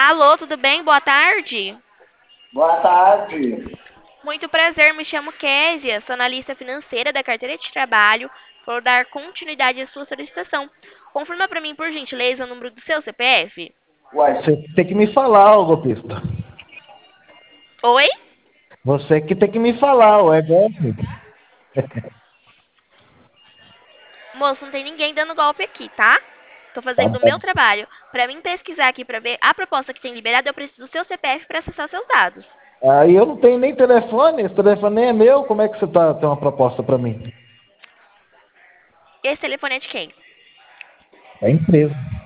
Alô, tudo bem? Boa tarde. Boa tarde. Muito prazer, me chamo Késia, sou analista financeira da carteira de trabalho. Vou dar continuidade à sua solicitação. Confirma para mim, por gentileza, o número do seu CPF. Uai, você tem que me falar, ô golpista. Oi? Você que tem que me falar, é golpe. Moço, não tem ninguém dando golpe aqui, tá? Tô Tá fazendo o meu bom. trabalho. Para mim pesquisar aqui para ver a proposta que tem liberado, eu preciso do seu CPF para acessar seus dados. Aí eu não tenho nem telefone, esse telefone nem é meu, como é que você tem uma proposta para mim? Esse telefone é de quem? É empresa.